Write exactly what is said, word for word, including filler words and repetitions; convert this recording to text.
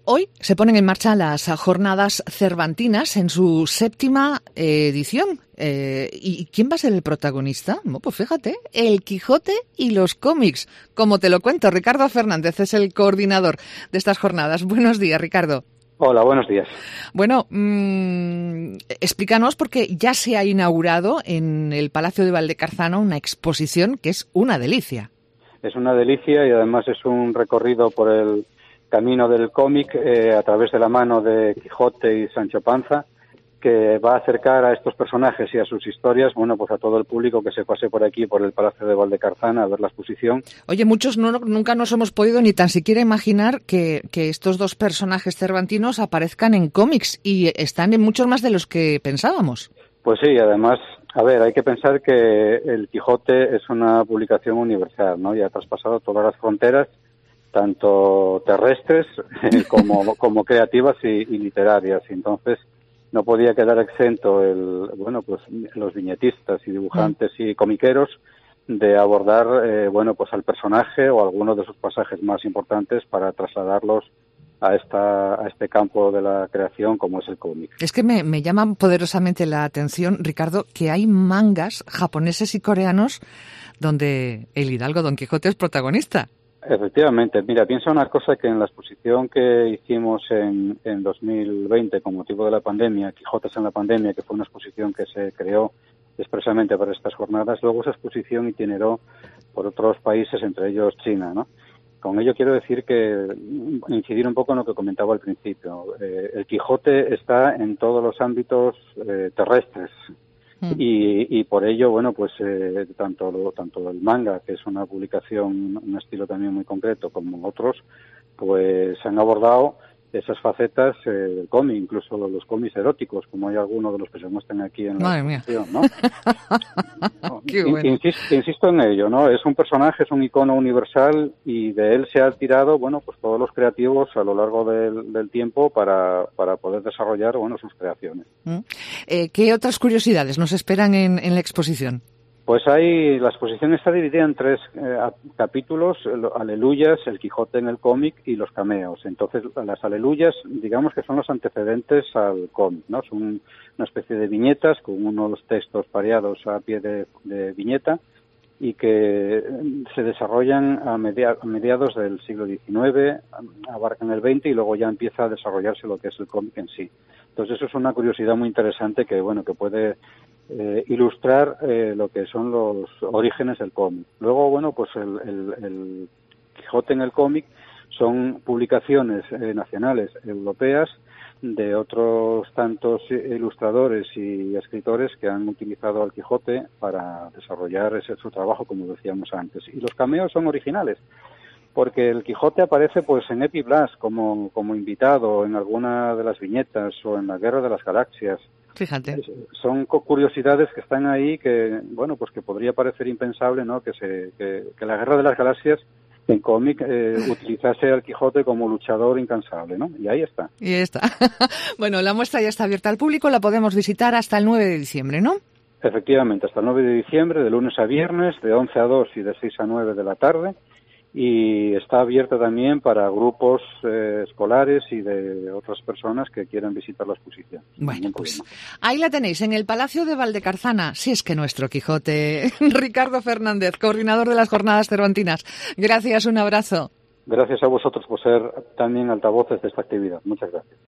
Hoy se ponen en marcha las jornadas cervantinas en su séptima edición. Eh, ¿Y quién va a ser el protagonista? No, pues fíjate, El Quijote y los cómics. Como te lo cuento, Ricardo Fernández es el coordinador de estas jornadas. Buenos días, Ricardo. Hola, buenos días. Bueno, mmm, explícanos, porque ya se ha inaugurado en el Palacio de Valdecarzana una exposición que es una delicia. Es una delicia y además es un recorrido por el camino del cómic eh, a través de la mano de Quijote y Sancho Panza, que va a acercar a estos personajes y a sus historias, bueno, pues a todo el público que se pase por aquí, por el Palacio de Valdecarzana, a ver la exposición. Oye, muchos no, nunca nos hemos podido ni tan siquiera imaginar que, que estos dos personajes cervantinos aparezcan en cómics, y están en muchos más de los que pensábamos. Pues sí, además, a ver, hay que pensar que el Quijote es una publicación universal, ¿no? Y ha traspasado todas las fronteras, tanto terrestres como, como creativas y, y literarias. Entonces, no podía quedar exento el, bueno, pues los viñetistas y dibujantes y comiqueros de abordar, eh, bueno, pues al personaje o algunos de sus pasajes más importantes para trasladarlos a esta a este campo de la creación como es el cómic. Es que me, me llama poderosamente la atención, Ricardo, que hay mangas japoneses y coreanos donde el hidalgo Don Quijote es protagonista. Efectivamente, mira, piensa una cosa, que en la exposición que hicimos en, en dos mil veinte con motivo de la pandemia, Quijotes en la pandemia, que fue una exposición que se creó expresamente para estas jornadas, luego esa exposición itineró por otros países, entre ellos China, ¿no? Con ello quiero decir que incidir un poco en lo que comentaba al principio. Eh, el Quijote está en todos los ámbitos eh, terrestres. Y, y por ello, bueno, pues eh, tanto lo, tanto el manga, que es una publicación, un estilo también muy concreto, como otros, pues han abordado esas facetas eh, del cómic, incluso los cómics eróticos, como hay algunos de los que se muestran aquí en la exposición, ¿no? no Qué bueno. insisto, insisto en ello, ¿no? Es un personaje, es un icono universal y de él se han tirado, bueno, pues todos los creativos a lo largo del, del tiempo para, para poder desarrollar, bueno, sus creaciones. Eh, ¿Qué otras curiosidades nos esperan en, en la exposición? Pues hay, la exposición está dividida en tres eh, capítulos: Aleluyas, el Quijote en el cómic y los cameos. Entonces, las Aleluyas, digamos que son los antecedentes al cómic, ¿no? Son una especie de viñetas con unos textos pareados a pie de, de viñeta y que se desarrollan a, media, a mediados del siglo diecinueve, abarcan el veinte y luego ya empieza a desarrollarse lo que es el cómic en sí. Entonces, eso es una curiosidad muy interesante que, bueno, que puede Eh, ilustrar eh, lo que son los orígenes del cómic. Luego, bueno, pues el, el, el Quijote en el cómic son publicaciones eh, nacionales europeas de otros tantos ilustradores y escritores que han utilizado al Quijote para desarrollar ese su trabajo, como decíamos antes. Y los cameos son originales, porque el Quijote aparece pues en Epi Blas como, como invitado en alguna de las viñetas o en la Guerra de las Galaxias. Fíjate. Son curiosidades que están ahí que, bueno, pues que podría parecer impensable, ¿no? Que se que, que la Guerra de las Galaxias en cómic eh, utilizase al Quijote como luchador incansable, ¿no? Y ahí está. Y ahí está. Bueno, la muestra ya está abierta al público, la podemos visitar hasta el nueve de diciembre, ¿no? Efectivamente, hasta el nueve de diciembre, de lunes a viernes, de once a dos y de seis a nueve de la tarde. Y está abierta también para grupos eh, escolares y de otras personas que quieran visitar la exposición. Bueno, pues ahí la tenéis, en el Palacio de Valdecarzana, si es que nuestro Quijote. Ricardo Fernández, coordinador de las Jornadas Cervantinas. Gracias, un abrazo. Gracias a vosotros por ser también altavoces de esta actividad. Muchas gracias.